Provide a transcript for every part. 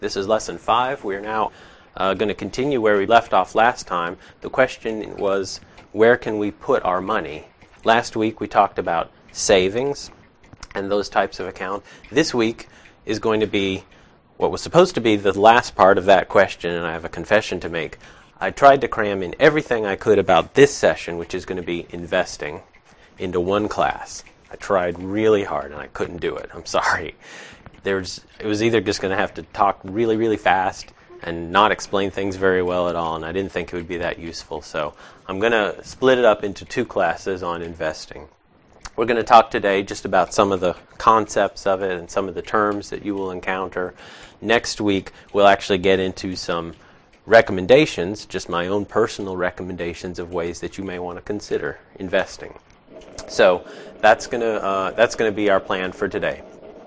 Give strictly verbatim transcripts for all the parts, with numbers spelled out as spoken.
This is lesson five. We're now uh, going to continue where we left off last time. The question was, where can we put our money? Last week we talked about savings and those types of accounts. This week is going to be what was supposed to be the last part of that question, and I have a confession to make. I tried to cram in everything I could about this session, which is going to be investing, into one class. I tried really hard and I couldn't do it. I'm sorry. There's, it was either just going to have to talk really, really fast and not explain things very well at all, and I didn't think it would be that useful. So I'm going to split it up into two classes on investing. We're going to talk today just about some of the concepts of it and some of the terms that you will encounter. Next week, we'll actually get into some recommendations, just my own personal recommendations of ways that you may want to consider investing. So that's going to uh, that's going to be our plan for today.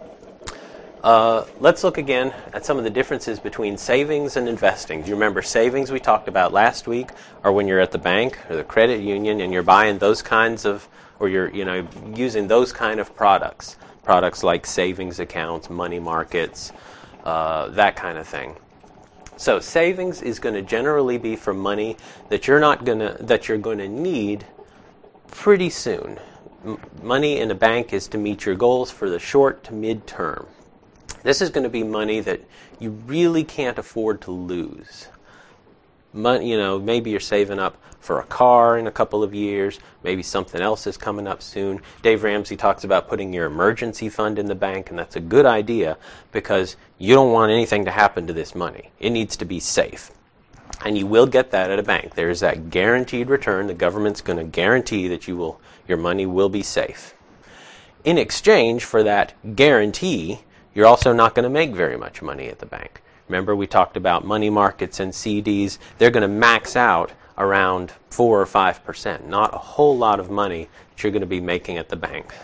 Uh, let's look again at some of the differences between savings and investing. Do you remember savings we talked about last week are when you're at the bank or the credit union and you're buying those kinds of, or you're you know using those kind of products, products like savings accounts, money markets, uh, that kind of thing. So savings is going to generally be for money that you're not going to that you're going to need pretty soon. M- money in a bank is to meet your goals for the short to mid-term. This is going to be money that you really can't afford to lose. Money, you know, maybe you're saving up for a car in a couple of years. Maybe something else is coming up soon. Dave Ramsey talks about putting your emergency fund in the bank, and that's a good idea because you don't want anything to happen to this money. It needs to be safe. And you will get that at a bank. There's that guaranteed return. The government's going to guarantee that you will, your money will be safe. In exchange for that guarantee, you're also not going to make very much money at the bank. Remember, we talked about money markets and C Ds. They're going to max out around four or five percent. Not a whole lot of money that you're going to be making at the bank.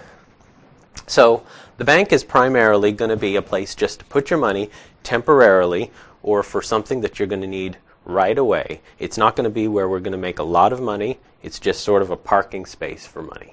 So the bank is primarily going to be a place just to put your money temporarily or for something that you're going to need right away. It's not going to be where we're going to make a lot of money. It's just sort of a parking space for money.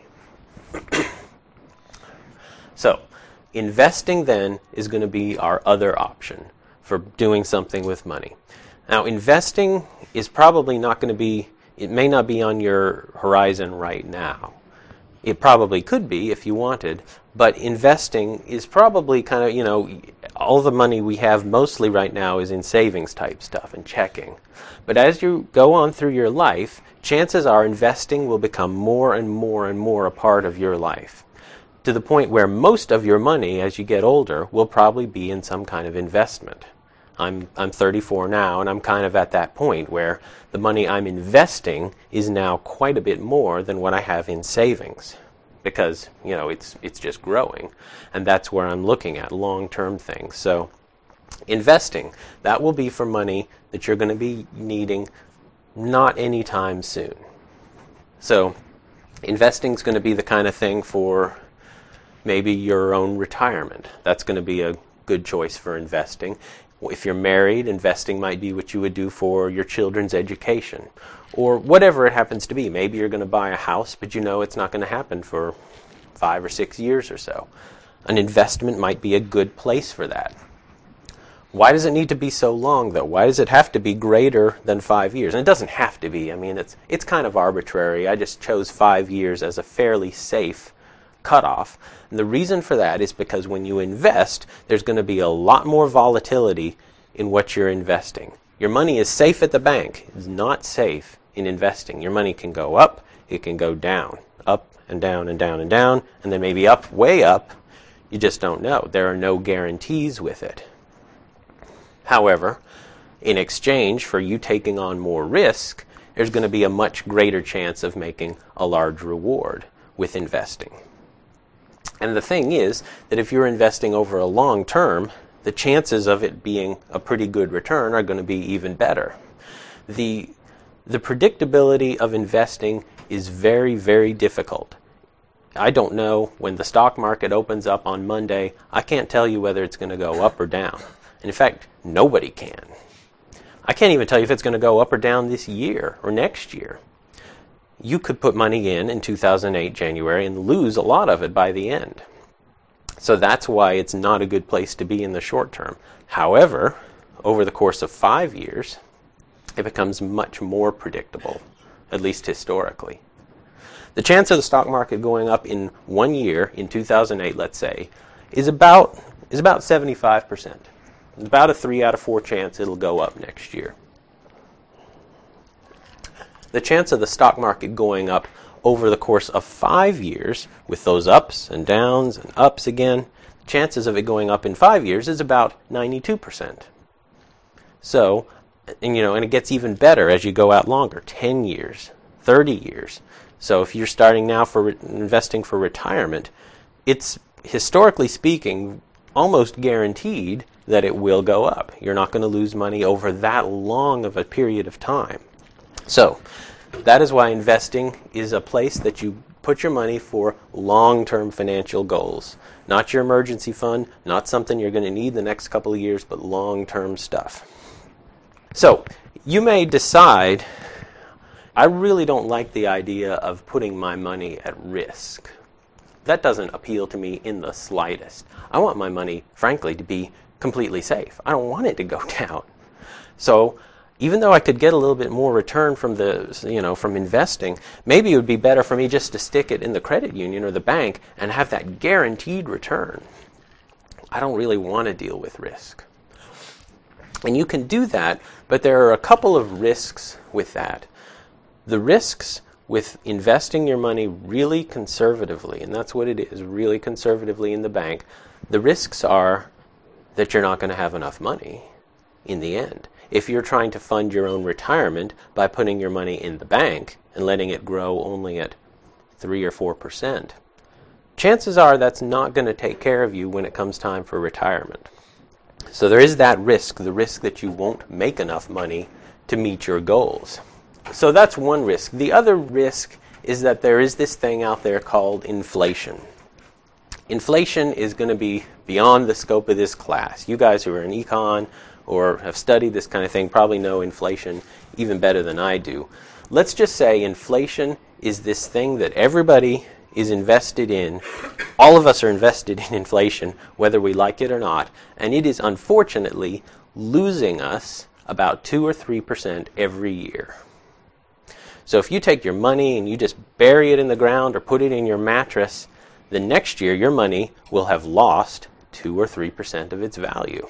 So investing then is going to be our other option for doing something with money. Now, investing is probably not going to be, it may not be on your horizon right now. It probably could be if you wanted, but investing is probably kind of, you know, all the money we have mostly right now is in savings type stuff and checking. But as you go on through your life, chances are investing will become more and more and more a part of your life, to the point where most of your money as you get older will probably be in some kind of investment. I'm I'm thirty-four now, and I'm kind of at that point where the money I'm investing is now quite a bit more than what I have in savings, because you know it's it's just growing, and that's where I'm looking at long-term things. So investing, that will be for money that you're going to be needing not anytime soon. So investing is going to be the kind of thing for maybe your own retirement. That's going to be a good choice for investing. If you're married, investing might be what you would do for your children's education, or whatever it happens to be. Maybe you're going to buy a house, but you know it's not going to happen for five or six years or so. An investment might be a good place for that. Why does it need to be so long, though? Why does it have to be greater than five years? And it doesn't have to be. I mean, it's it's kind of arbitrary. I just chose five years as a fairly safe cutoff. And the reason for that is because when you invest, there's going to be a lot more volatility in what you're investing. Your money is safe at the bank. It's not safe in investing. Your money can go up, it can go down, up and down and down and down, and then maybe up, way up. You just don't know. There are no guarantees with it. However, in exchange for you taking on more risk, there's going to be a much greater chance of making a large reward with investing. And the thing is that if you're investing over a long term, the chances of it being a pretty good return are going to be even better. The, the predictability of investing is very, very difficult. I don't know when the stock market opens up on Monday. I can't tell you whether it's going to go up or down. And in fact, nobody can. I can't even tell you if it's going to go up or down this year or next year. You could put money in in two thousand eight January and lose a lot of it by the end. So that's why it's not a good place to be in the short term. However, over the course of five years, it becomes much more predictable, at least historically. The chance of the stock market going up in one year, in two thousand eight, let's say, is about is about seventy-five percent. It's about a three out of four chance it'll go up next year. The chance of the stock market going up over the course of five years, with those ups and downs and ups again, chances of it going up in five years is about ninety-two percent. So, and you know, and it gets even better as you go out longer, ten years, thirty years. So if you're starting now for re- investing for retirement, it's, historically speaking, almost guaranteed that it will go up. You're not going to lose money over that long of a period of time. So that is why investing is a place that you put your money for long-term financial goals. Not your emergency fund, not something you're going to need the next couple of years, but long-term stuff. So you may decide, I really don't like the idea of putting my money at risk. That doesn't appeal to me in the slightest. I want my money, frankly, to be completely safe. I don't want it to go down. So even though I could get a little bit more return from the, you know, from investing, maybe it would be better for me just to stick it in the credit union or the bank and have that guaranteed return. I don't really want to deal with risk. And you can do that, but there are a couple of risks with that. The risks with investing your money really conservatively, and that's what it is, really conservatively in the bank, the risks are that you're not going to have enough money in the end. If you're trying to fund your own retirement by putting your money in the bank and letting it grow only at three or four percent, chances are that's not going to take care of you when it comes time for retirement. So there is that risk, the risk that you won't make enough money to meet your goals. So that's one risk. The other risk is that there is this thing out there called inflation. Inflation is going to be beyond the scope of this class. You guys who are in econ or have studied this kind of thing probably know inflation even better than I do. Let's just say inflation is this thing that everybody is invested in. All of us are invested in inflation, whether we like it or not, and it is unfortunately losing us about two or three percent every year. So if you take your money and you just bury it in the ground or put it in your mattress, the next year your money will have lost two or three percent of its value.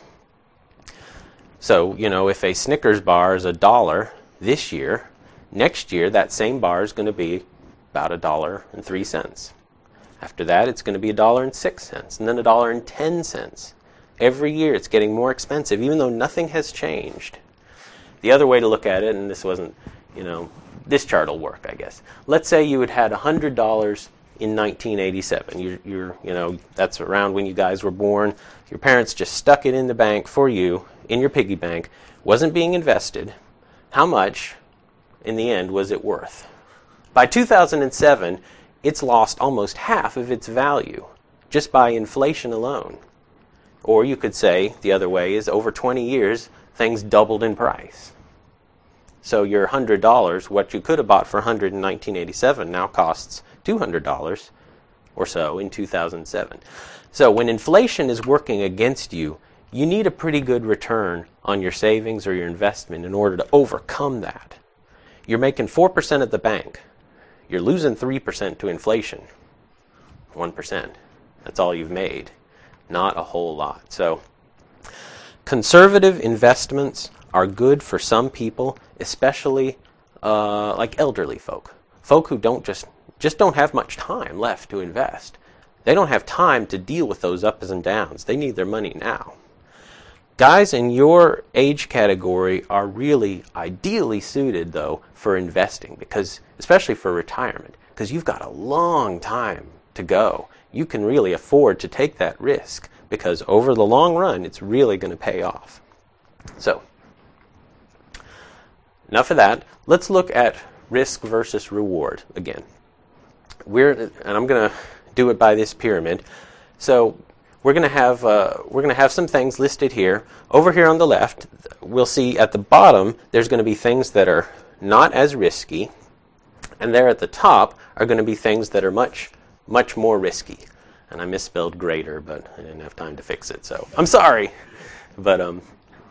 So, you know, if a Snickers bar is a dollar this year, next year that same bar is going to be about a dollar and three cents. After that, it's going to be a dollar and six cents, and then a dollar and ten cents. Every year it's getting more expensive, even though nothing has changed. The other way to look at it, and this wasn't, you know, this chart will work, I guess. Let's say you had had one hundred dollars in nineteen eighty-seven. You're, you're, you know, that's around when you guys were born. Your parents just stuck it in the bank for you, in your piggy bank, wasn't being invested. How much, in the end, was it worth? By two thousand seven, it's lost almost half of its value, just by inflation alone. Or you could say, the other way is, over twenty years, things doubled in price. So your one hundred dollars, what you could have bought for one hundred dollars in nineteen eighty-seven, now costs two hundred dollars or so in two thousand seven. So when inflation is working against you, you need a pretty good return on your savings or your investment in order to overcome that. You're making four percent at the bank. You're losing three percent to inflation. one percent. That's all you've made. Not a whole lot. So conservative investments are good for some people, especially uh, like elderly folk. Folk who don't just, just don't have much time left to invest. They don't have time to deal with those ups and downs. They need their money now. Guys in your age category are really ideally suited, though, for investing, because especially for retirement, because you've got a long time to go. You can really afford to take that risk, because over the long run, it's really going to pay off. So, enough of that. Let's look at risk versus reward again. We're, and I'm going to do it by this pyramid. So, We're going to have uh, we're going to have some things listed here. Over here on the left, we'll see at the bottom there's going to be things that are not as risky, and there at the top are going to be things that are much much more risky. And I misspelled greater, but I didn't have time to fix it, so I'm sorry. But um,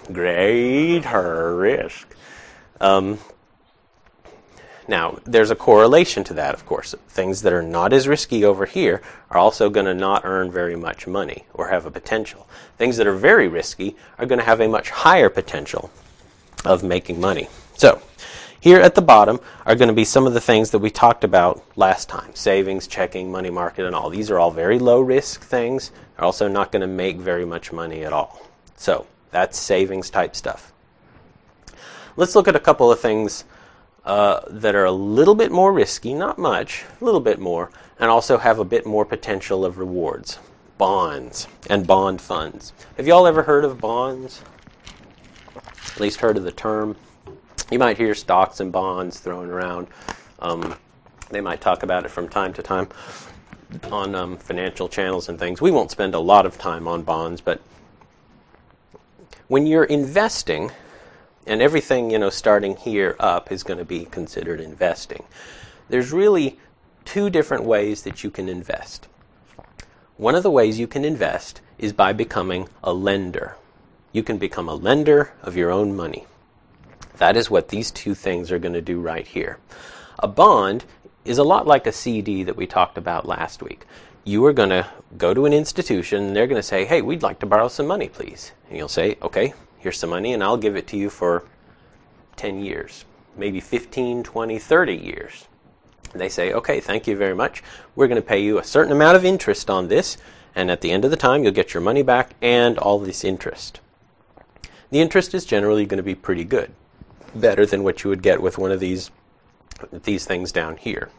Greater risk. Um, now, there's a correlation to that, of course. Things that are not as risky over here are also going to not earn very much money or have a potential. Things that are very risky are going to have a much higher potential of making money. So, here at the bottom are going to be some of the things that we talked about last time. Savings, checking, money market, and all. These are all very low risk things. They're also not going to make very much money at all. So, that's savings type stuff. Let's look at a couple of things uh, that are a little bit more risky, not much, a little bit more, and also have a bit more potential of rewards. Bonds and bond funds. Have you all ever heard of bonds? At least heard of the term? You might hear stocks and bonds thrown around. Um, they might talk about it from time to time on um, financial channels and things. We won't spend a lot of time on bonds, but when you're investing, and everything, you know, starting here up is going to be considered investing, there's really two different ways that you can invest. One of the ways you can invest is by becoming a lender. You can become a lender of your own money. That is what these two things are going to do right here. A bond is a lot like a C D that we talked about last week. You are going to go to an institution and they're going to say, hey, we'd like to borrow some money, please. And you'll say, okay, here's some money and I'll give it to you for ten years, maybe fifteen, twenty, thirty years. And they say, okay, thank you very much. We're going to pay you a certain amount of interest on this, and at the end of the time you'll get your money back and all this interest. The interest is generally going to be pretty good. Better than what you would get with one of these these things down here.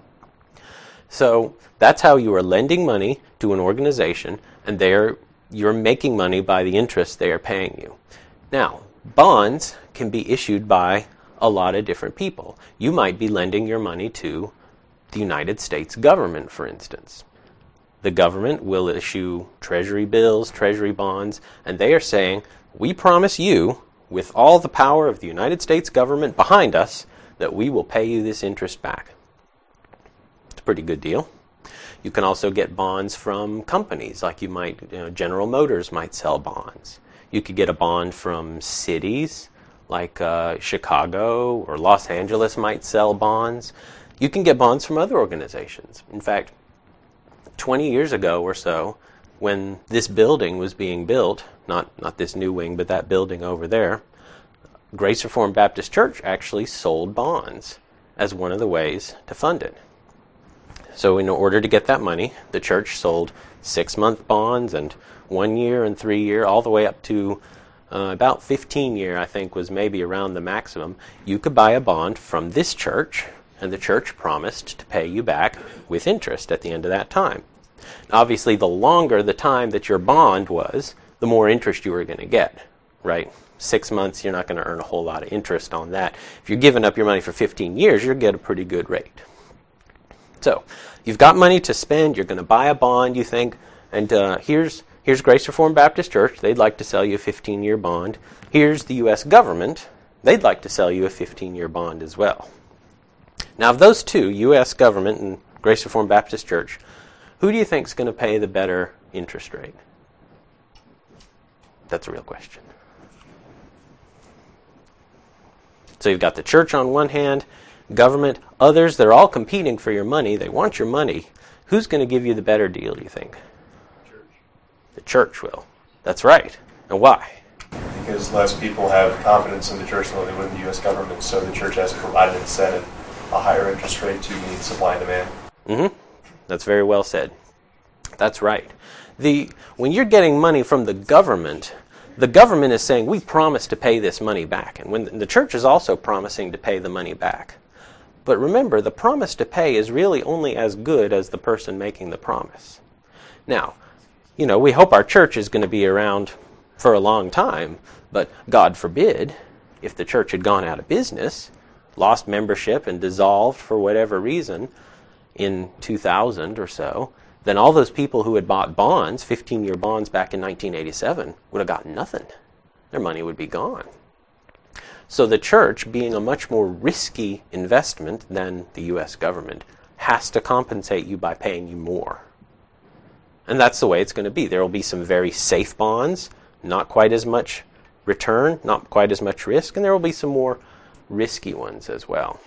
So that's how you are lending money to an organization, and they're you're making money by the interest they are paying you. Now, bonds can be issued by a lot of different people. You might be lending your money to the United States government, for instance. The government will issue treasury bills, treasury bonds, and they are saying, we promise you, with all the power of the United States government behind us, that we will pay you this interest back. It's a pretty good deal. You can also get bonds from companies, like you might, you know, General Motors might sell bonds. You could get a bond from cities, like uh, Chicago or Los Angeles might sell bonds. You can get bonds from other organizations. In fact, twenty years ago or so, when this building was being built, not, not this new wing, but that building over there, Grace Reformed Baptist Church actually sold bonds as one of the ways to fund it. So in order to get that money, the church sold six-month bonds and one-year and three-year, all the way up to uh, about fifteen-year, I think, was maybe around the maximum. You could buy a bond from this church, and the church promised to pay you back with interest at the end of that time. Obviously, the longer the time that your bond was, the more interest you were going to get, right? Six months, you're not going to earn a whole lot of interest on that. If you're giving up your money for fifteen years, you'll get a pretty good rate. So, you've got money to spend, you're going to buy a bond, you think, and uh, here's here's Grace Reformed Baptist Church, they'd like to sell you a fifteen-year bond. Here's the U S government, they'd like to sell you a fifteen-year bond as well. Now, of those two, U S government and Grace Reformed Baptist Church, who do you think is going to pay the better interest rate? That's a real question. So you've got the church on one hand, government, others, they're all competing for your money. They want your money. Who's going to give you the better deal, do you think? Church. The church will. That's right. And why? Because less people have confidence in the church than they would in the U S government, so the church has provided an incentive, a higher interest rate to meet supply and demand. Mm-hmm. That's very well said. That's right. The when you're getting money from the government, the government is saying, we promise to pay this money back. And when the church is also promising to pay the money back. But remember, the promise to pay is really only as good as the person making the promise. Now, you know, we hope our church is going to be around for a long time, but God forbid, if the church had gone out of business, lost membership and dissolved for whatever reason in two thousand or so, then all those people who had bought bonds, fifteen-year bonds back in nineteen eighty-seven, would have gotten nothing. Their money would be gone. So the church, being a much more risky investment than the U S government, has to compensate you by paying you more. And that's the way it's going to be. There will be some very safe bonds, not quite as much return, not quite as much risk, and there will be some more risky ones as well.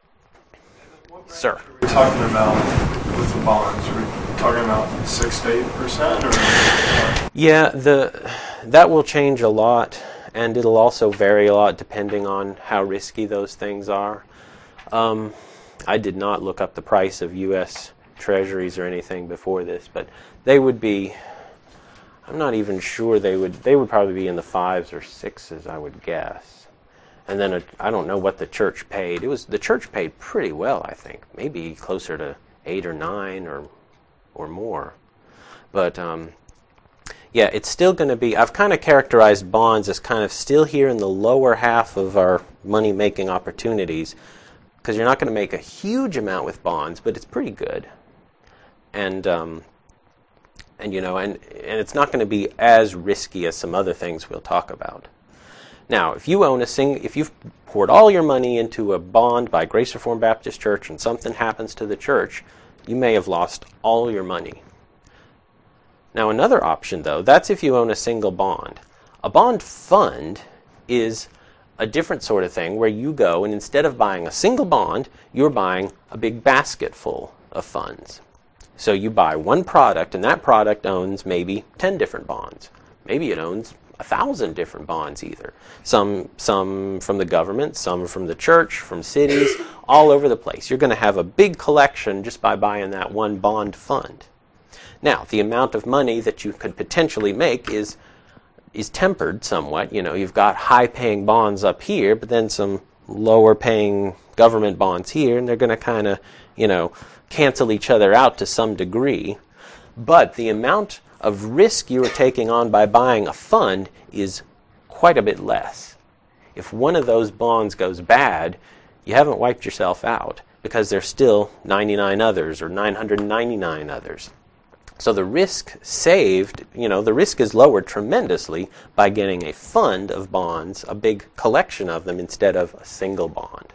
Sir. We're talking about with the bonds. We're talking about six to eight percent, or yeah, the that will change a lot, and it'll also vary a lot depending on how risky those things are. Um, I did not look up the price of U S Treasuries or anything before this, but they would be. I'm not even sure they would. They would probably be in the fives or sixes, I would guess. And then a, I don't know what the church paid. It was the church paid pretty well, I think, maybe closer to eight or nine or or more. But um, yeah, it's still going to be. I've kind of characterized bonds as kind of still here in the lower half of our money-making opportunities, because you're not going to make a huge amount with bonds, but it's pretty good. And um, and you know, and and it's not going to be as risky as some other things we'll talk about. Now, if you own a sing, if you've poured all your money into a bond by Grace Reformed Baptist Church and something happens to the church, you may have lost all your money. Now, another option, though, that's if you own a single bond. A bond fund is a different sort of thing where you go and instead of buying a single bond, you're buying a big basket full of funds. So you buy one product, and that product owns maybe ten different bonds. Maybe it owns a thousand different bonds either. Some some from the government, some from the church, from cities, all over the place. You're going to have a big collection just by buying that one bond fund. Now, the amount of money that you could potentially make is is tempered somewhat. You know, you've got high-paying bonds up here, but then some lower-paying government bonds here, and they're going to kind of, you know, cancel each other out to some degree. But the amount of risk you are taking on by buying a fund is quite a bit less. If one of those bonds goes bad, you haven't wiped yourself out because there's still ninety-nine others or nine hundred ninety-nine others. So the risk saved, you know, the risk is lowered tremendously by getting a fund of bonds, a big collection of them instead of a single bond.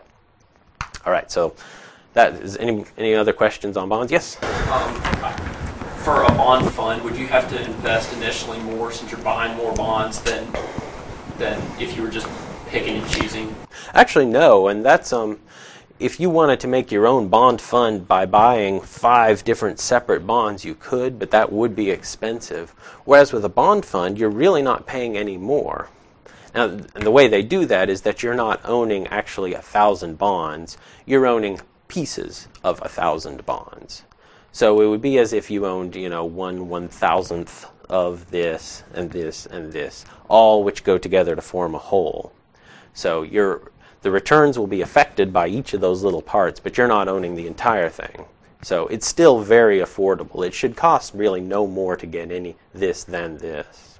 All right, so that is any any other questions on bonds? Yes? Um, For a bond fund, would you have to invest initially more since you're buying more bonds than than if you were just picking and choosing? Actually, no, and that's um, if you wanted to make your own bond fund by buying five different separate bonds, you could, but that would be expensive. Whereas with a bond fund, you're really not paying any more. Now, and the way they do that is that you're not owning actually a thousand bonds; you're owning pieces of a thousand bonds. So it would be as if you owned, you know, one one thousandth of this and this and this, all which go together to form a whole. So your the returns will be affected by each of those little parts, but you're not owning the entire thing. So it's still very affordable. It should cost really no more to get any this than this.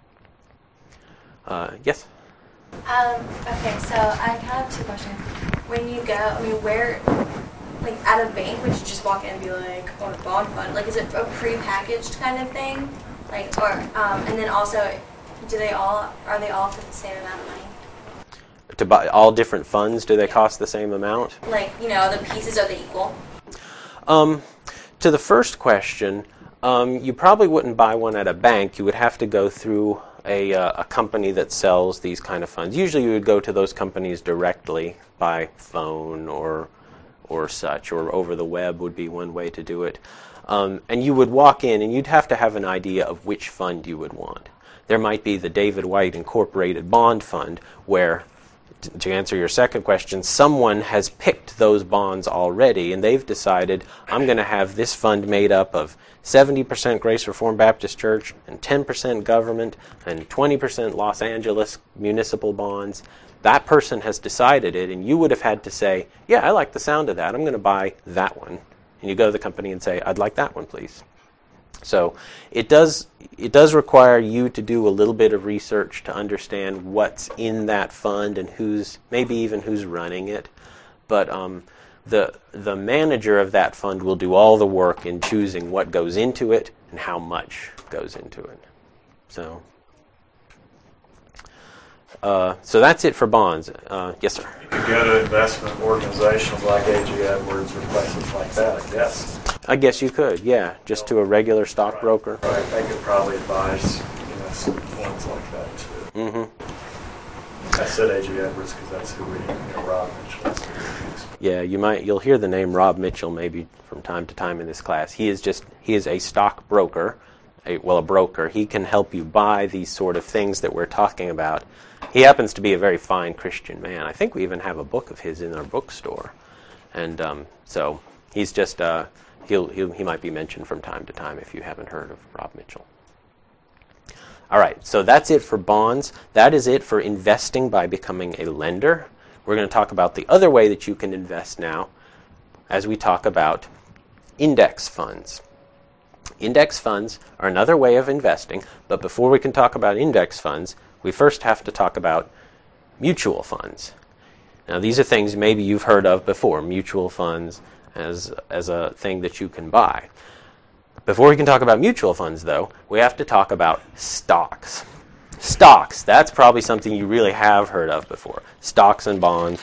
Uh, yes? Um, okay, so I kind of have two questions. When you go, I mean, where... like at a bank, would you just walk in and be like, "Oh, a bond fund"? Like, is it a pre-packaged kind of thing? Like, or um, and then also, do they all are they all for the same amount of money? To buy all different funds, do they cost the same amount? Like, you know, the pieces are they equal? Um, to the first question, um, you probably wouldn't buy one at a bank. You would have to go through a uh, a company that sells these kind of funds. Usually, you would go to those companies directly by phone or. or such, or over the web would be one way to do it. Um, and you would walk in and you'd have to have an idea of which fund you would want. There might be the David White Incorporated Bond Fund where, t- to answer your second question, someone has picked those bonds already and they've decided, I'm going to have this fund made up of seventy percent Grace Reformed Baptist Church and ten percent government and twenty percent Los Angeles municipal bonds. That person has decided it, and you would have had to say, yeah, I like the sound of that. I'm going to buy that one. And you go to the company and say, I'd like that one, please. So it does it does require you to do a little bit of research to understand what's in that fund and who's, maybe even who's running it. But um, the the manager of that fund will do all the work in choosing what goes into it and how much goes into it. So... Uh, so that's it for bonds. Uh, yes, sir. You could go to investment organizations like A G Edwards or places like that, I guess. I guess you could, yeah, just to a regular stockbroker. Right. They could probably advise, you know, some ones like that too. Mm-hmm. I said A G Edwards because that's who we, you know, Rob Mitchell. That's who we use. Yeah, you might you'll hear the name Rob Mitchell maybe from time to time in this class. He is just he is a stockbroker, a, well a broker. He can help you buy these sort of things that we're talking about. He happens to be a very fine Christian man. I think we even have a book of his in our bookstore, and um, so he's just uh, he'll, he'll he might be mentioned from time to time if you haven't heard of Rob Mitchell. All right, so that's it for bonds. That is it for investing by becoming a lender. We're going to talk about the other way that you can invest now as we talk about index funds. Index funds are another way of investing, but before we can talk about index funds, we first have to talk about mutual funds. Now, these are things maybe you've heard of before, mutual funds as, as a thing that you can buy. Before we can talk about mutual funds, though, we have to talk about stocks. Stocks, that's probably something you really have heard of before. Stocks and bonds.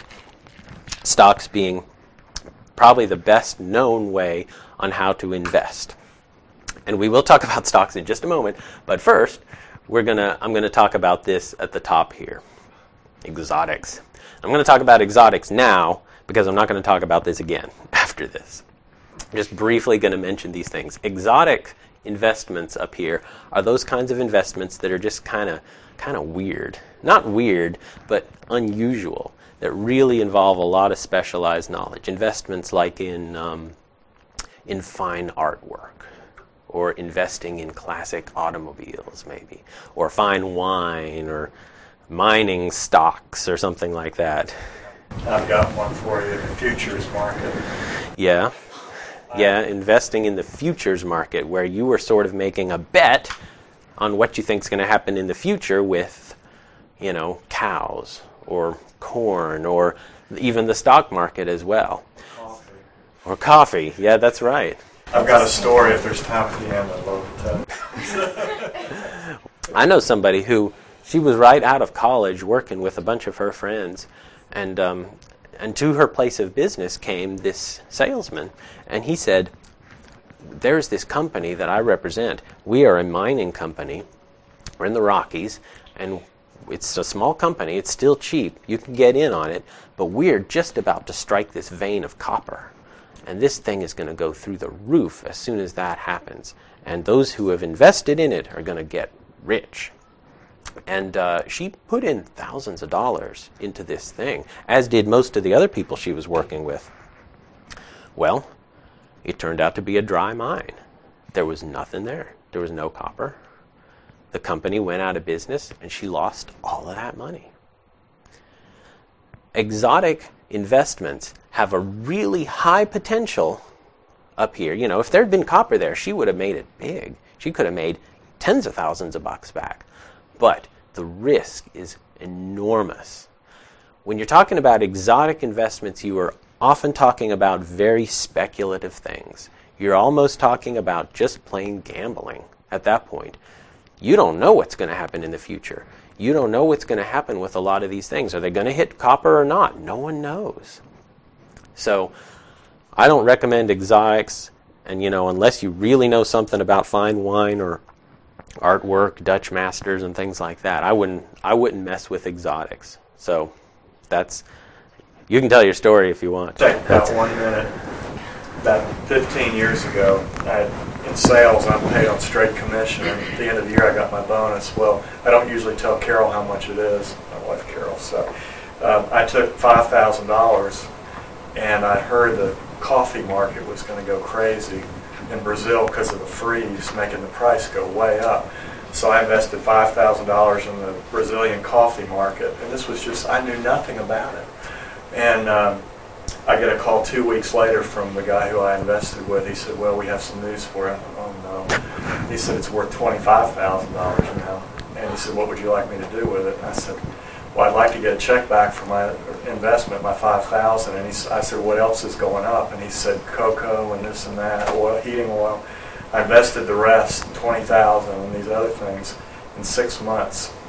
Stocks being probably the best known way on how to invest. And we will talk about stocks in just a moment, but first, we're gonna I'm gonna talk about this at the top here. Exotics. I'm gonna talk about exotics now because I'm not gonna talk about this again after this. I'm just briefly gonna mention these things. Exotic investments up here are those kinds of investments that are just kind of kind of weird. Not weird, but unusual, that really involve a lot of specialized knowledge. Investments like in um, in fine artwork, or investing in classic automobiles maybe, or fine wine, or mining stocks, or something like that. I've got one for you, the futures market. Yeah. Yeah, investing in the futures market, where you are sort of making a bet on what you think is going to happen in the future with, you know, cows or corn or even the stock market as well. Coffee. Or coffee. Yeah, that's right. I've got a story if there's time at the end. I'd love to tell. I know somebody who, she was right out of college working with a bunch of her friends, and um, and to her place of business came this salesman, and he said, there's this company that I represent. We are a mining company. We're in the Rockies, and it's a small company. It's still cheap. You can get in on it, but we're just about to strike this vein of copper, and this thing is going to go through the roof as soon as that happens, and those who have invested in it are going to get rich. And uh, she put in thousands of dollars into this thing, as did most of the other people she was working with. Well, it turned out to be a dry mine. There was nothing there. There was no copper. The company went out of business, and she lost all of that money. Exotic investments have a really high potential up here. You know, if there had been copper there, she would have made it big. She could have made tens of thousands of bucks back. But the risk is enormous. When you're talking about exotic investments, you are often talking about very speculative things. You're almost talking about just plain gambling at that point. You don't know what's going to happen in the future. You don't know what's going to happen with a lot of these things. Are they going to hit copper or not? No one knows. So I don't recommend exotics, and you know, unless you really know something about fine wine or artwork, Dutch masters, and things like that, I wouldn't I wouldn't mess with exotics. So that's, you can tell your story if you want. Take about one minute. About fifteen years ago, I had, in sales, I'm paid on straight commission, and at the end of the year, I got my bonus. Well, I don't usually tell Carol how much it is, my wife Carol. So um, I took five thousand dollars, and I heard the coffee market was going to go crazy in Brazil because of the freeze, making the price go way up. So I invested five thousand dollars in the Brazilian coffee market, and this was just, I knew nothing about it. And um, I get a call two weeks later from the guy who I invested with. He said, well, we have some news for you. I thought, oh no. He said, it's worth twenty-five thousand dollars now. And he said, what would you like me to do with it? And I said, well, I'd like to get a check back for my investment, my five thousand dollars. And he, I said, what else is going up? And he said, cocoa and this and that, oil, heating oil. I invested the rest, twenty thousand dollars, in these other things. In six months, it was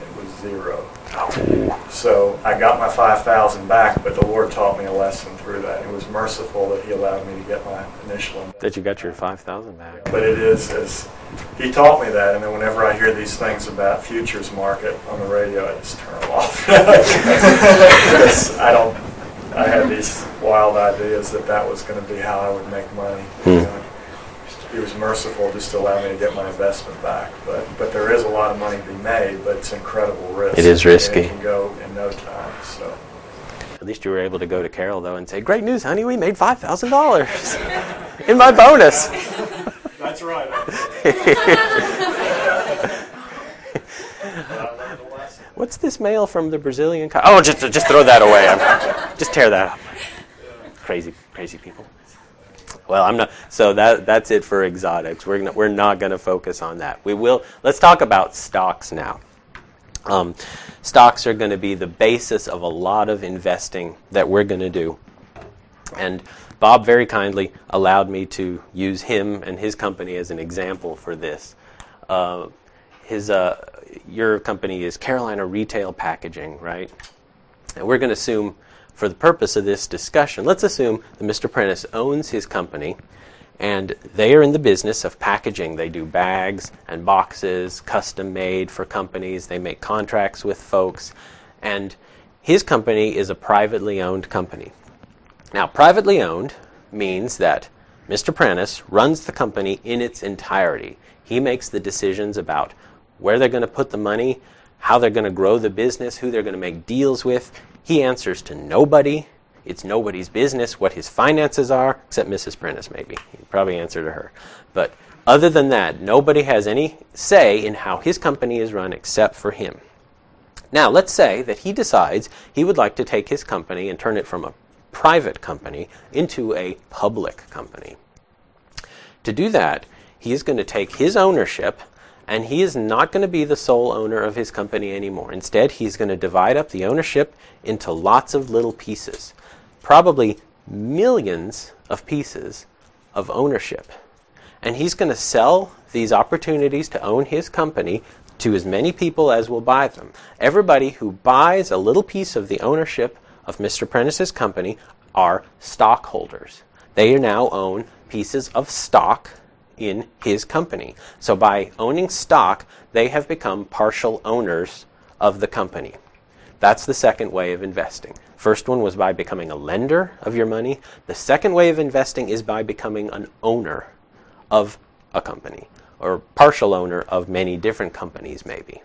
zero. So I got my five thousand back, but the Lord taught me a lesson through that. It was merciful that He allowed me to get my initial investment. That you got your five thousand back. But it is, as He taught me that, and then whenever I hear these things about futures market on the radio, I just turn them off. Because I don't, I had these wild ideas that that was going to be how I would make money. Hmm. You know? He was merciful just to allow me to get my investment back. But but there is a lot of money to be made, but it's incredible risk. It is risky. And it can go in no time. So At least you were able to go to Carol, though, and say, great news, honey, we made five thousand dollars in my bonus. that's right. What's this mail from the Brazilian? Co- oh, just just throw that away. I'm, just tear that up. Crazy, crazy people. Well, I'm not. So that that's it for exotics. We're not, we're not going to focus on that. We will. Let's talk about stocks now. Um, stocks are going to be the basis of a lot of investing that we're going to do. And Bob very kindly allowed me to use him and his company as an example for this. Uh, his uh, your company is Carolina Retail Packaging, right? And we're going to assume, for the purpose of this discussion, let's assume that Mister Prentice owns his company, and they are in the business of packaging. They do bags and boxes, custom made for companies. They make contracts with folks, and his company is a privately owned company. Now, privately owned means that Mister Prentice runs the company in its entirety. He makes the decisions about where they're going to put the money, how they're going to grow the business, who they're going to make deals with. He answers to nobody. It's nobody's business what his finances are, except Missus Prentice, maybe. He'd probably answer to her. But other than that, nobody has any say in how his company is run except for him. Now, let's say that he decides he would like to take his company and turn it from a private company into a public company. To do that, he is going to take his ownership, and he is not going to be the sole owner of his company anymore. Instead, he's going to divide up the ownership into lots of little pieces, probably millions of pieces of ownership. And he's going to sell these opportunities to own his company to as many people as will buy them. Everybody who buys a little piece of the ownership of Mister Prentice's company are stockholders. They now own pieces of stock in his company. So by owning stock, they have become partial owners of the company. That's the second way of investing. First one was by becoming a lender of your money. The second way of investing is by becoming an owner of a company, or partial owner of many different companies, maybe.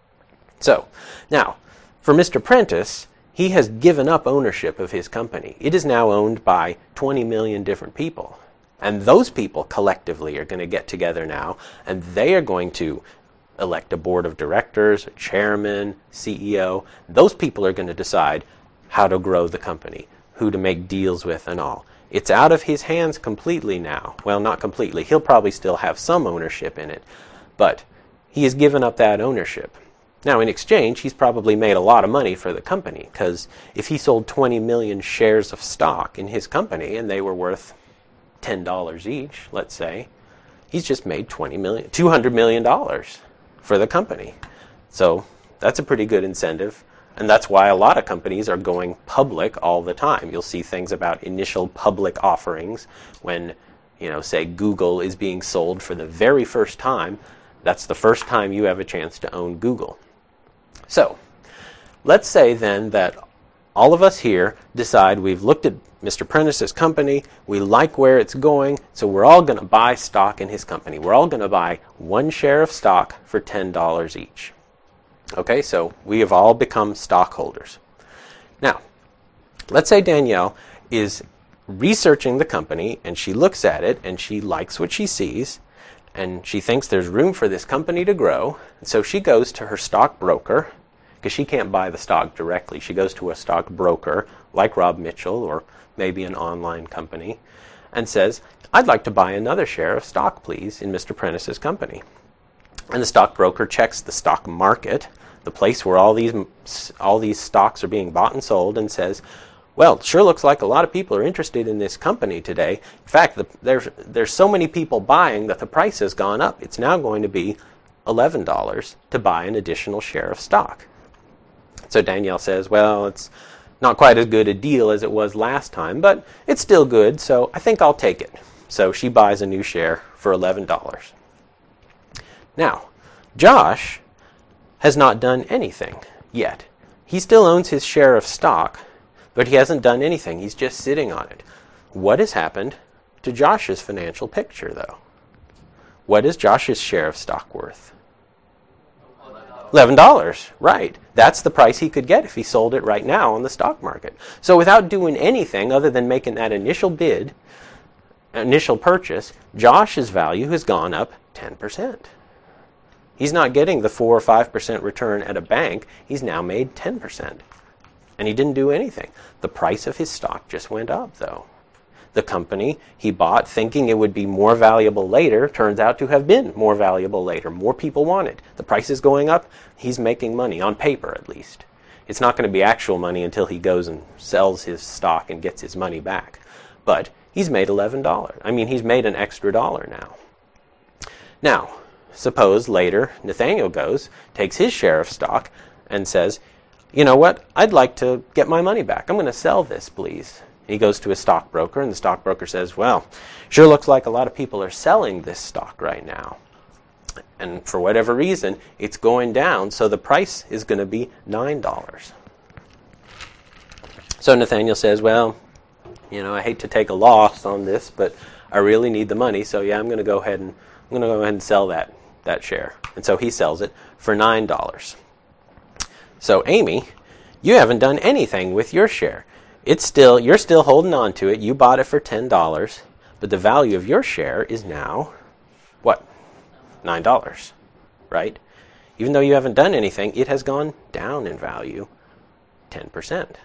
So, now, for Mister Prentice, he has given up ownership of his company. It is now owned by twenty million different people. And those people collectively are going to get together now, and they are going to elect a board of directors, a chairman, C E O. Those people are going to decide how to grow the company, who to make deals with and all. It's out of his hands completely now. Well, not completely. He'll probably still have some ownership in it, but he has given up that ownership. Now, in exchange, he's probably made a lot of money for the company, because if he sold twenty million shares of stock in his company and they were worth ten dollars each, let's say, he's just made twenty million, two hundred million dollars for the company. So that's a pretty good incentive, and that's why a lot of companies are going public all the time. You'll see things about initial public offerings when, you know, say Google is being sold for the very first time. That's the first time you have a chance to own Google. So let's say then that all of us here decide we've looked at Mister Prentice's company, we like where it's going, so we're all going to buy stock in his company. We're all going to buy one share of stock for ten dollars each. Okay, so we have all become stockholders. Now, let's say Danielle is researching the company, and she looks at it, and she likes what she sees, and she thinks there's room for this company to grow, and so she goes to her stockbroker, because she can't buy the stock directly. She goes to a stockbroker like Rob Mitchell or maybe an online company and says, I'd like to buy another share of stock, please, in Mister Prentice's company. And the stockbroker checks the stock market, the place where all these all these stocks are being bought and sold, and says, well, it sure looks like a lot of people are interested in this company today. In fact, the, there's, there's so many people buying that the price has gone up. It's now going to be eleven dollars to buy an additional share of stock. So Danielle says, well, it's not quite as good a deal as it was last time, but it's still good, so I think I'll take it. So she buys a new share for eleven dollars. Now, Josh has not done anything yet. He still owns his share of stock, but he hasn't done anything. He's just sitting on it. What has happened to Josh's financial picture, though? What is Josh's share of stock worth? eleven dollars, right. That's the price he could get if he sold it right now on the stock market. So without doing anything other than making that initial bid, initial purchase, Josh's value has gone up ten percent. He's not getting the four or five percent return at a bank. He's now made ten percent. And he didn't do anything. The price of his stock just went up, though. The company he bought thinking it would be more valuable later turns out to have been more valuable later. More people want it. The price is going up. He's making money, on paper at least. It's not going to be actual money until he goes and sells his stock and gets his money back. But he's made eleven dollars. I mean, he's made an extra dollar now. Now, suppose later Nathaniel goes, takes his share of stock, and says, you know what, I'd like to get my money back. I'm going to sell this, please. He goes to a stockbroker, and the stockbroker says, well, sure looks like a lot of people are selling this stock right now. And for whatever reason, it's going down, so the price is going to be nine dollars. So Nathaniel says, well, you know, I hate to take a loss on this, but I really need the money, so yeah, I'm going to go ahead and I'm going to go ahead and sell that that share. And so he sells it for nine dollars. So Amy, you haven't done anything with your share. It's still, you're still holding on to it. You bought it for ten dollars, but the value of your share is now, what? nine dollars, right? Even though you haven't done anything, it has gone down in value ten percent.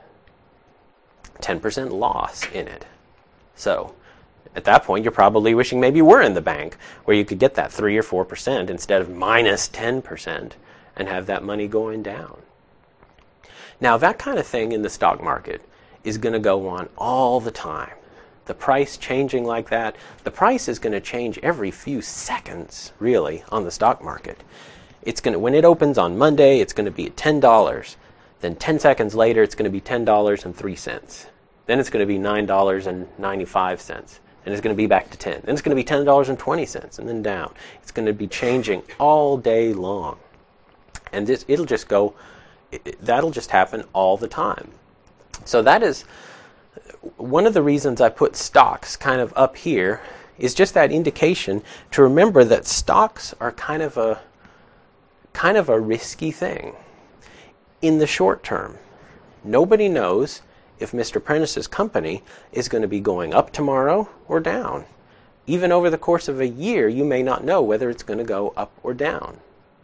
ten percent loss in it. So, at that point, you're probably wishing maybe you were in the bank, where you could get that three or four percent instead of minus ten percent and have that money going down. Now, that kind of thing in the stock market is going to go on all the time. The price changing like that, the price is going to change every few seconds, really, on the stock market. It's going to, when it opens on Monday, it's going to be at ten dollars. Then ten seconds later, it's going to be ten dollars and three cents. Then it's going to be nine dollars and ninety-five cents. And it's going to be back to ten. Then it's going to be ten dollars and twenty cents, and then down. It's going to be changing all day long. And this, it'll just go, it, that'll just happen all the time. So that is one of the reasons I put stocks kind of up here, is just that indication to remember that stocks are kind of a kind of a risky thing in the short term. Nobody knows if Mister Prentice's company is going to be going up tomorrow or down. Even over the course of a year, you may not know whether it's going to go up or down.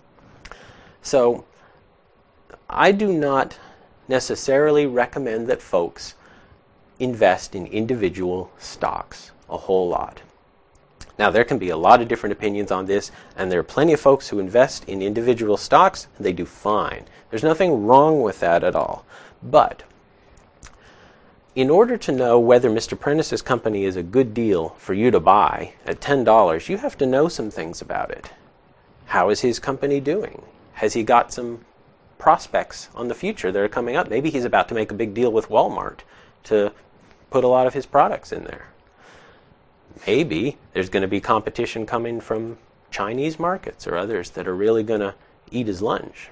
So I do not necessarily recommend that folks invest in individual stocks a whole lot. Now, there can be a lot of different opinions on this, and there are plenty of folks who invest in individual stocks, and they do fine. There's nothing wrong with that at all. But in order to know whether Mister Prentice's company is a good deal for you to buy at ten dollars, you have to know some things about it. How is his company doing? Has he got some prospects on the future that are coming up? Maybe he's about to make a big deal with Walmart to put a lot of his products in there. Maybe there's going to be competition coming from Chinese markets or others that are really going to eat his lunch.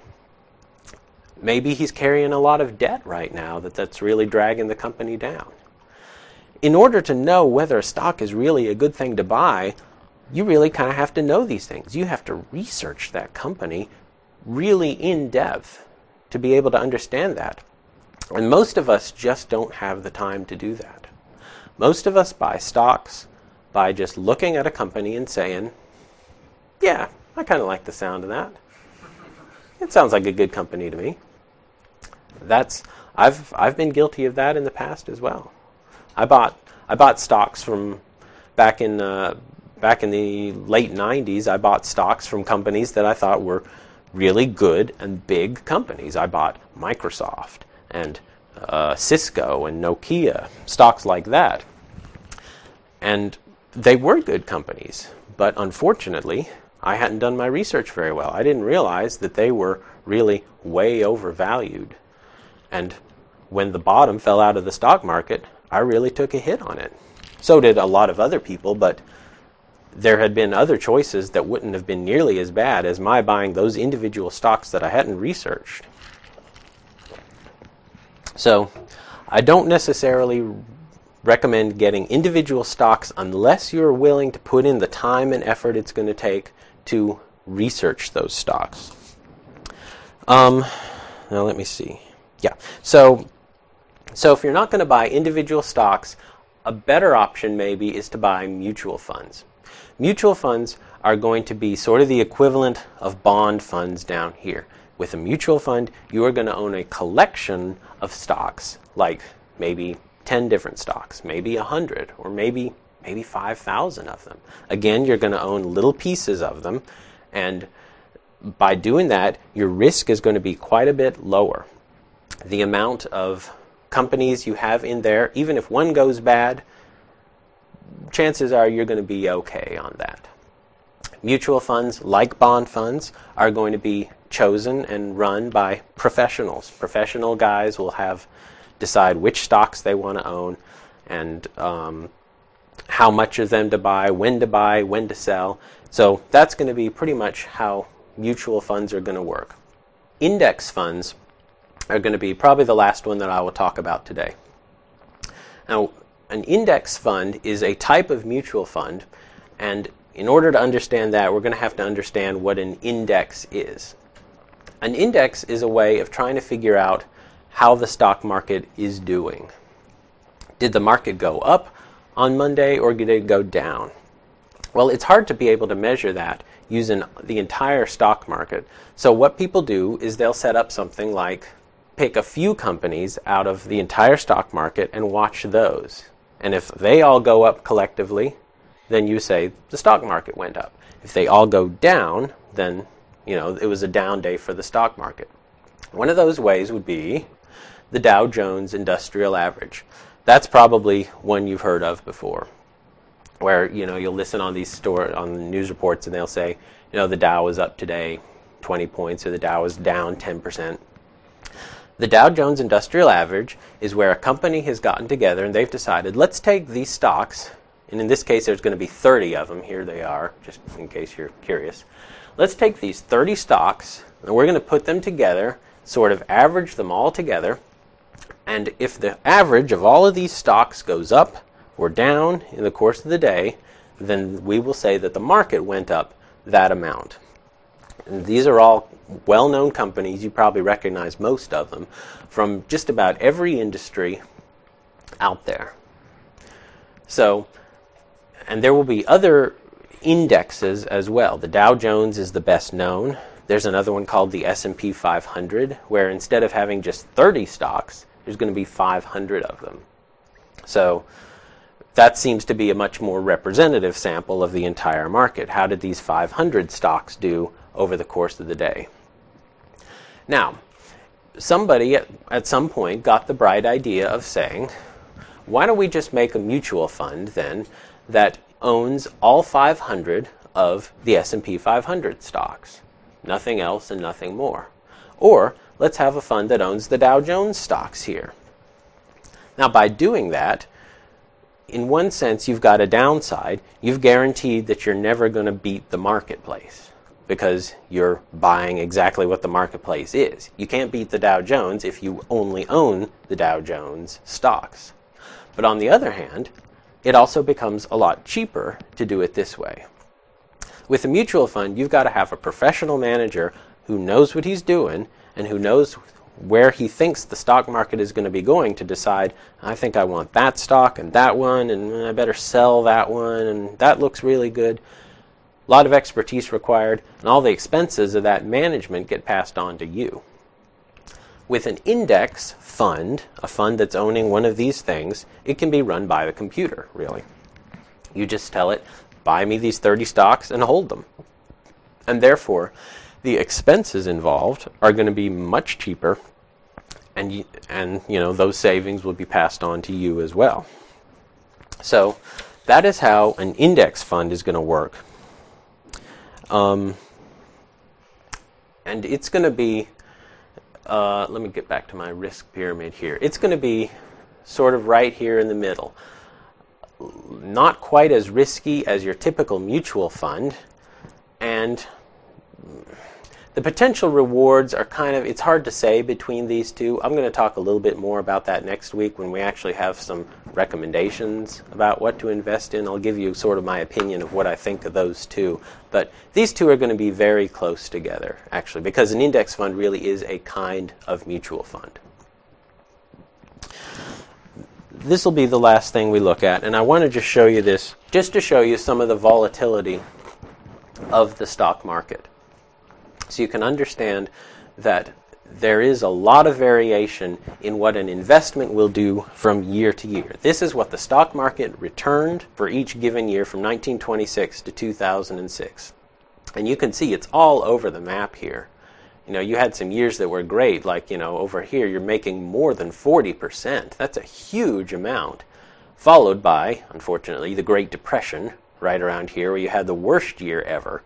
Maybe he's carrying a lot of debt right now that that's really dragging the company down. In order to know whether a stock is really a good thing to buy, you really kind of have to know these things. You have to research that company really in depth to be able to understand that. And most of us just don't have the time to do that. Most of us buy stocks by just looking at a company and saying, yeah, I kind of like the sound of that. It sounds like a good company to me. That's I've I've been guilty of that in the past as well. I bought I bought stocks from back in uh, back in the late nineties. I bought stocks from companies that I thought were really good and big companies. I bought Microsoft and uh, Cisco and Nokia, stocks like that. And they were good companies, but unfortunately, I hadn't done my research very well. I didn't realize that they were really way overvalued. And when the bottom fell out of the stock market, I really took a hit on it. So did a lot of other people, but there had been other choices that wouldn't have been nearly as bad as my buying those individual stocks that I hadn't researched. So I don't necessarily recommend getting individual stocks unless you're willing to put in the time and effort it's going to take to research those stocks. Um, now let me see. Yeah, so so if you're not going to buy individual stocks, a better option maybe is to buy mutual funds. Mutual funds are going to be sort of the equivalent of bond funds down here. With a mutual fund, you are going to own a collection of stocks, like maybe ten different stocks, maybe one hundred, or maybe maybe five thousand of them. Again, you're going to own little pieces of them, and by doing that, your risk is going to be quite a bit lower. The amount of companies you have in there, even if one goes bad, chances are you're going to be okay on that. Mutual funds, like bond funds, are going to be chosen and run by professionals. Professional guys will have decide which stocks they want to own and um, how much of them to buy, when to buy, when to sell. So that's going to be pretty much how mutual funds are going to work. Index funds are going to be probably the last one that I will talk about today. Now, an index fund is a type of mutual fund, and in order to understand that, we're going to have to understand what an index is. An index is a way of trying to figure out how the stock market is doing. Did the market go up on Monday, or did it go down? Well, it's hard to be able to measure that using the entire stock market. So what people do is they'll set up something like pick a few companies out of the entire stock market and watch those. And if they all go up collectively, then you say the stock market went up. If they all go down, then you know it was a down day for the stock market. One of those ways would be the Dow Jones Industrial Average. That's probably one you've heard of before, where you know you'll listen on these store on the news reports and they'll say, you know, the Dow was up today twenty points or the Dow was down ten percent. The Dow Jones Industrial Average is where a company has gotten together and they've decided, let's take these stocks, and in this case there's going to be thirty of them. Here they are, just in case you're curious. Let's take these thirty stocks and we're going to put them together, sort of average them all together, and if the average of all of these stocks goes up or down in the course of the day, then we will say that the market went up that amount. And these are all well-known companies. You probably recognize most of them from just about every industry out there. So, and there will be other indexes as well. The Dow Jones is the best known. There's another one called the S and P five hundred, where instead of having just thirty stocks, there's going to be five hundred of them. So that seems to be a much more representative sample of the entire market. How did these five hundred stocks do over the course of the day? Now, somebody at, at some point got the bright idea of saying, why don't we just make a mutual fund then that owns all five hundred of the S and P five hundred stocks? Nothing else and nothing more. Or let's have a fund that owns the Dow Jones stocks here. Now, by doing that, in one sense, you've got a downside. You've guaranteed that you're never going to beat the marketplace because you're buying exactly what the marketplace is. You can't beat the Dow Jones if you only own the Dow Jones stocks. But on the other hand, it also becomes a lot cheaper to do it this way. With a mutual fund, you've got to have a professional manager who knows what he's doing and who knows where he thinks the stock market is going to be going to decide, I think I want that stock and that one, and I better sell that one, and that looks really good. A lot of expertise required, and all the expenses of that management get passed on to you. With an index fund, a fund that's owning one of these things, it can be run by the computer, really. You just tell it, buy me these thirty stocks and hold them. And therefore, the expenses involved are going to be much cheaper, and you, and you know those savings will be passed on to you as well. So that is how an index fund is going to work. Um, and it's going to be uh, let me get back to my risk pyramid here. It's going to be sort of right here in the middle. Not quite as risky as your typical mutual fund, and the potential rewards are kind of, it's hard to say between these two. I'm going to talk a little bit more about that next week when we actually have some recommendations about what to invest in. I'll give you sort of my opinion of what I think of those two. But these two are going to be very close together, actually, because an index fund really is a kind of mutual fund. This will be the last thing we look at, and I want to just show you this, just to show you some of the volatility of the stock market. So you can understand that there is a lot of variation in what an investment will do from year to year. This is what the stock market returned for each given year from nineteen twenty-six to two thousand six. And you can see it's all over the map here. You know, you had some years that were great, like, you know, over here you're making more than forty percent. That's a huge amount. Followed by, unfortunately, the Great Depression right around here, where you had the worst year ever.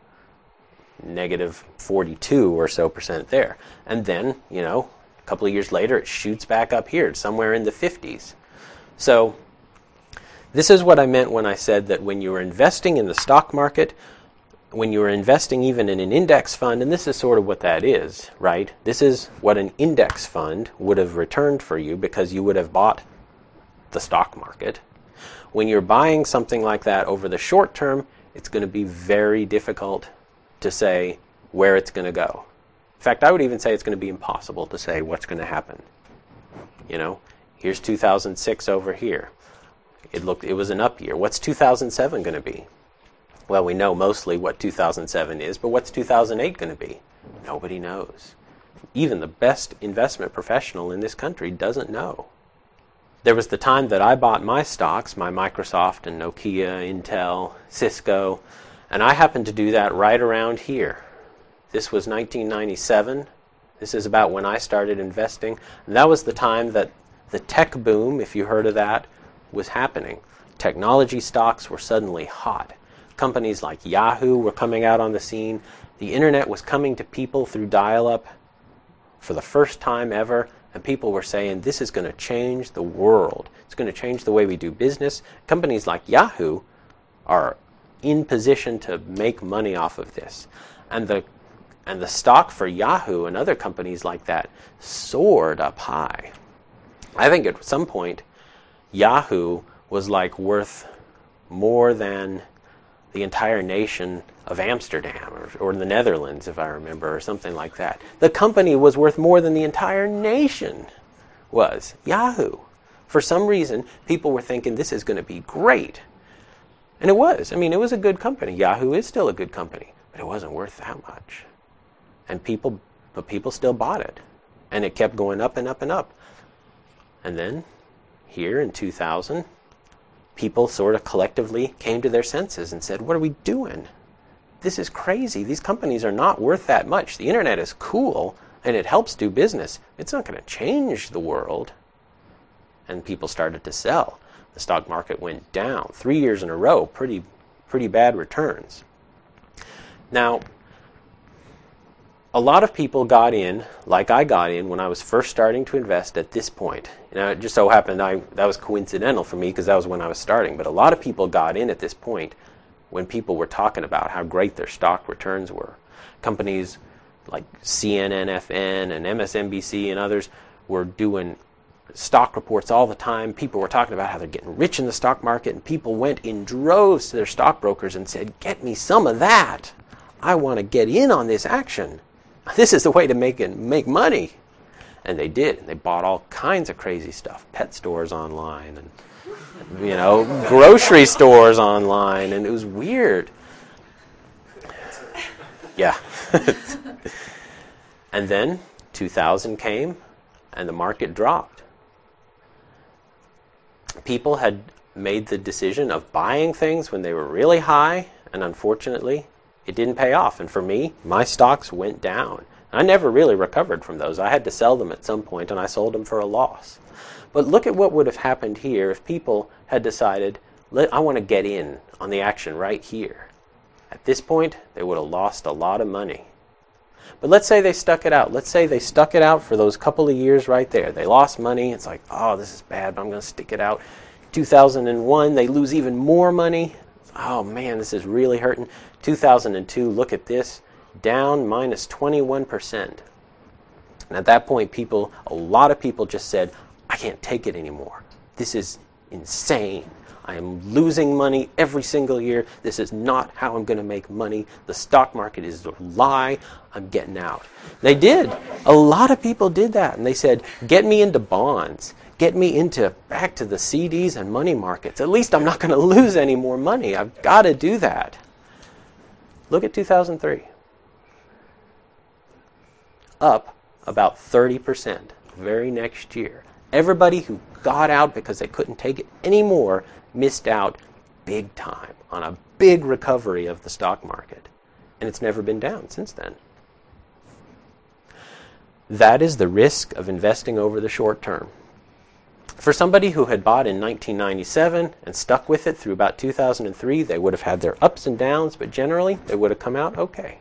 Negative forty-two or so percent there. And then, you know, a couple of years later, it shoots back up here, somewhere in the fifties. So this is what I meant when I said that when you were investing in the stock market, when you were investing even in an index fund, and this is sort of what that is, right? This is what an index fund would have returned for you because you would have bought the stock market. When you're buying something like that over the short term, it's going to be very difficult to say where it's going to go. In fact, I would even say it's going to be impossible to say what's going to happen. You know, here's two thousand six over here. It looked, it was an up year. What's two thousand seven going to be? Well, we know mostly what two thousand seven is, but what's two thousand eight going to be? Nobody knows. Even the best investment professional in this country doesn't know. There was the time that I bought my stocks, my Microsoft and Nokia, Intel, Cisco, and I happened to do that right around here. This was nineteen ninety-seven. This is about when I started investing. And that was the time that the tech boom, if you heard of that, was happening. Technology stocks were suddenly hot. Companies like Yahoo were coming out on the scene. The internet was coming to people through dial-up for the first time ever, and people were saying, this is going to change the world. It's going to change the way we do business. Companies like Yahoo are in position to make money off of this. And the and the stock for Yahoo and other companies like that soared up high. I think at some point, Yahoo was like worth more than the entire nation of Amsterdam or, or the Netherlands, if I remember, or something like that. The company was worth more than the entire nation was, Yahoo. For some reason, people were thinking this is going to be great. And it was. I mean, it was a good company. Yahoo is still a good company, but it wasn't worth that much. And people, but people still bought it. And it kept going up and up and up. And then, here in two thousand, people sort of collectively came to their senses and said, what are we doing? This is crazy. These companies are not worth that much. The internet is cool, and it helps do business. It's not going to change the world. And people started to sell. The stock market went down three years in a row, pretty, pretty bad returns. Now, a lot of people got in, like I got in when I was first starting to invest at this point. Now, it just so happened I, that was coincidental for me because that was when I was starting. But a lot of people got in at this point when people were talking about how great their stock returns were. Companies like C N N F N and M S N B C and others were doing stock reports all the time. People were talking about how they're getting rich in the stock market, and people went in droves to their stockbrokers and said, get me some of that. I want to get in on this action. This is the way to make it, make money. And they did. They bought all kinds of crazy stuff. Pet stores online and, you know, grocery stores online. And it was weird. Yeah. And then two thousand came and the market dropped. People had made the decision of buying things when they were really high, and unfortunately, it didn't pay off. And for me, my stocks went down. I never really recovered from those. I had to sell them at some point, and I sold them for a loss. But look at what would have happened here if people had decided, I want to get in on the action right here. At this point, they would have lost a lot of money. But let's say they stuck it out. Let's say they stuck it out for those couple of years right there. They lost money. It's like, oh, this is bad, but I'm going to stick it out. two thousand one, they lose even more money. Oh, man, this is really hurting. two thousand two, look at this, down minus twenty-one percent. And at that point, people, a lot of people just said, I can't take it anymore. This is insane. I am losing money every single year. This is not how I'm going to make money. The stock market is a lie. I'm getting out. They did. A lot of people did that. And they said, get me into bonds. Get me into back to the C Ds and money markets. At least I'm not going to lose any more money. I've got to do that. Look at two thousand three. Up about thirty percent very next year. Everybody who got out because they couldn't take it anymore missed out big time on a big recovery of the stock market. And it's never been down since then. That is the risk of investing over the short term. For somebody who had bought in nineteen ninety-seven and stuck with it through about two thousand three, they would have had their ups and downs, but generally they would have come out okay.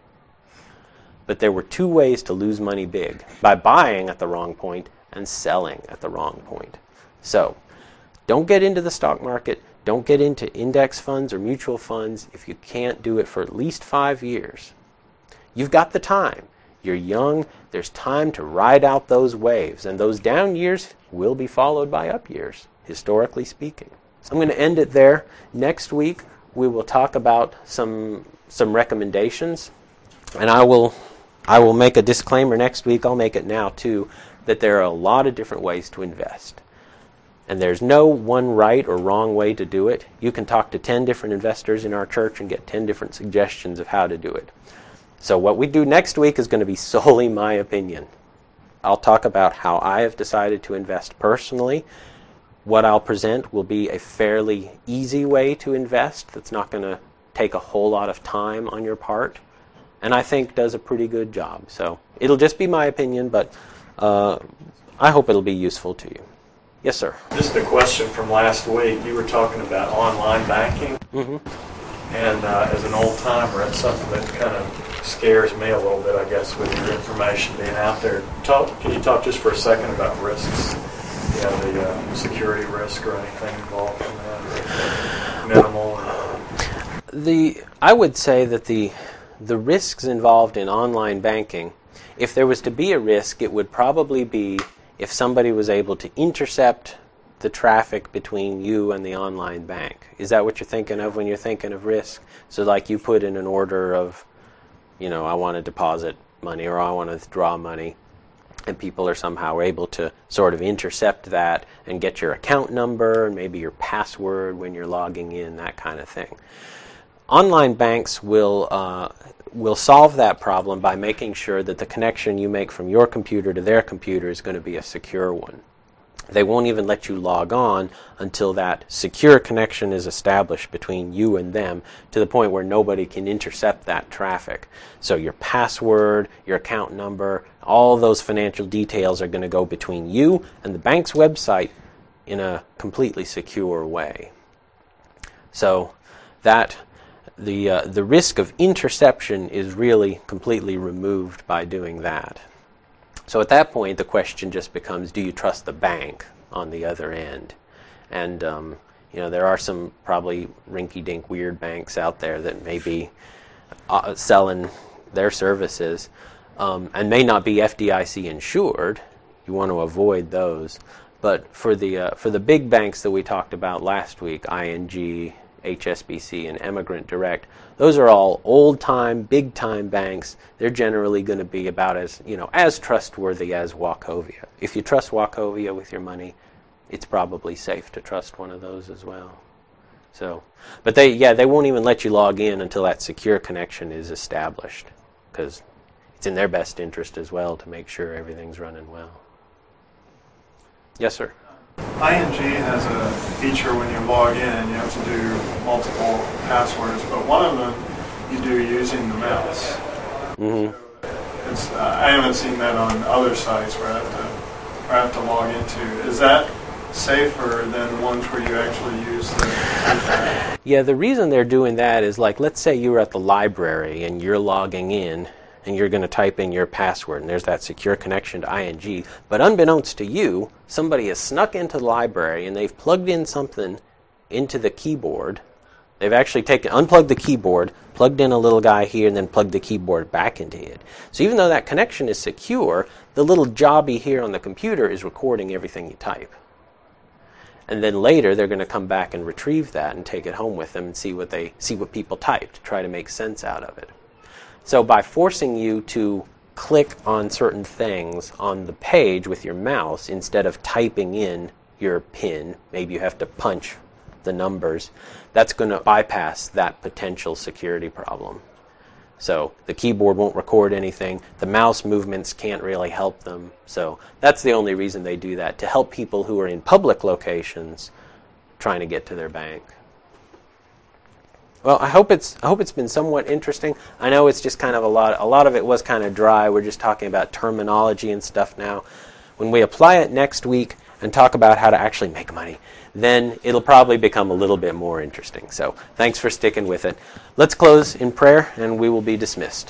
But there were two ways to lose money big: by buying at the wrong point and selling at the wrong point. So, don't get into the stock market. Don't get into index funds or mutual funds if you can't do it for at least five years. You've got the time. You're young. There's time to ride out those waves. And those down years will be followed by up years, historically speaking. So I'm going to end it there. Next week, we will talk about some some recommendations. And I will I will make a disclaimer next week. I'll make it now, too, that there are a lot of different ways to invest. And there's no one right or wrong way to do it. You can talk to ten different investors in our church and get ten different suggestions of how to do it. So what we do next week is going to be solely my opinion. I'll talk about how I have decided to invest personally. What I'll present will be a fairly easy way to invest that's not going to take a whole lot of time on your part, and I think does a pretty good job. So it'll just be my opinion, but uh, I hope it'll be useful to you. Yes, sir. Just a question from last week. You were talking about online banking. Mm-hmm. And uh, as an old timer, that's something that kind of scares me a little bit, I guess, with your information being out there. Talk, can you talk just for a second about risks? You know, the uh, security risk or anything involved in that? Or minimal? Or... The I would say that the the risks involved in online banking, if there was to be a risk, it would probably be if somebody was able to intercept the traffic between you and the online bank. Is that what you're thinking of when you're thinking of risk? So like you put in an order of, you know, I want to deposit money or I want to withdraw money, and people are somehow able to sort of intercept that and get your account number and maybe your password when you're logging in, that kind of thing. Online banks will uh, will solve that problem by making sure that the connection you make from your computer to their computer is going to be a secure one. They won't even let you log on until that secure connection is established between you and them to the point where nobody can intercept that traffic. So your password, your account number, all those financial details are going to go between you and the bank's website in a completely secure way. So that the uh, the risk of interception is really completely removed by doing that. So at that point, the question just becomes, do you trust the bank on the other end? And, um, you know, there are some probably rinky-dink weird banks out there that may be uh, selling their services um, and may not be F D I C insured. You want to avoid those. But for the uh, for the big banks that we talked about last week, I N G, H S B C, and Emigrant Direct, those are all old-time, big-time banks. They're generally going to be about as, you know, as trustworthy as Wachovia. If you trust Wachovia with your money, it's probably safe to trust one of those as well. So, but they, yeah, they won't even let you log in until that secure connection is established, because it's in their best interest as well to make sure everything's running well. Yes, sir. I N G has a feature when you log in, you have to do multiple passwords, but one of them you do using the mouse. Mm-hmm. So it's, uh, I haven't seen that on other sites where I have to, where I have to log into. Is that safer than ones where you actually use the... Yeah, the reason they're doing that is, like, let's say you're at the library and you're logging in, and you're going to type in your password, and there's that secure connection to I N G. But unbeknownst to you, somebody has snuck into the library and they've plugged in something into the keyboard. They've actually taken, unplugged the keyboard, plugged in a little guy here, and then plugged the keyboard back into it. So even though that connection is secure, the little jobby here on the computer is recording everything you type. And then later they're going to come back and retrieve that and take it home with them and see what they see what people typed, try to make sense out of it. So by forcing you to click on certain things on the page with your mouse instead of typing in your PIN, maybe you have to punch the numbers, that's going to bypass that potential security problem. So the keyboard won't record anything, the mouse movements can't really help them. So that's the only reason they do that, to help people who are in public locations trying to get to their bank. Well, I hope it's I hope it's been somewhat interesting. I know it's just kind of a lot a lot of it was kind of dry. We're just talking about terminology and stuff now. When we apply it next week and talk about how to actually make money, then it'll probably become a little bit more interesting. So thanks for sticking with it. Let's close in prayer and we will be dismissed.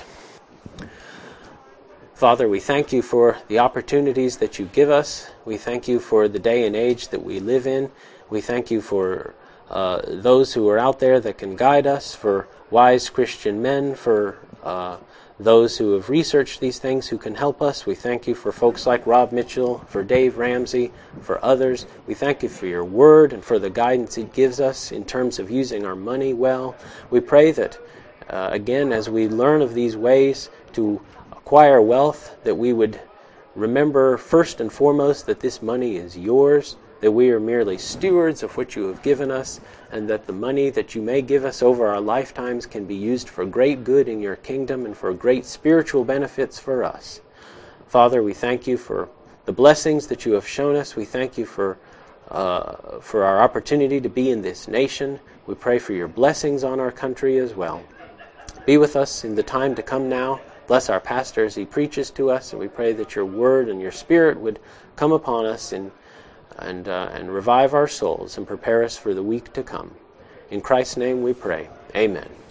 Father, we thank you for the opportunities that you give us. We thank you for the day and age that we live in. We thank you for uh, those who are out there that can guide us, for wise Christian men, for uh, those who have researched these things who can help us. We thank you for folks like Rob Mitchell, for Dave Ramsey, for others. We thank you for your word and for the guidance it gives us in terms of using our money well. We pray that, uh, again, as we learn of these ways to acquire wealth, that we would remember first and foremost that this money is yours, that we are merely stewards of what you have given us, and that the money that you may give us over our lifetimes can be used for great good in your kingdom and for great spiritual benefits for us. Father, we thank you for the blessings that you have shown us. We thank you for uh, for our opportunity to be in this nation. We pray for your blessings on our country as well. Be with us in the time to come now. Bless our pastor as he preaches to us, and we pray that your word and your spirit would come upon us and and uh, and revive our souls and prepare us for the week to come. In Christ's name we pray. Amen.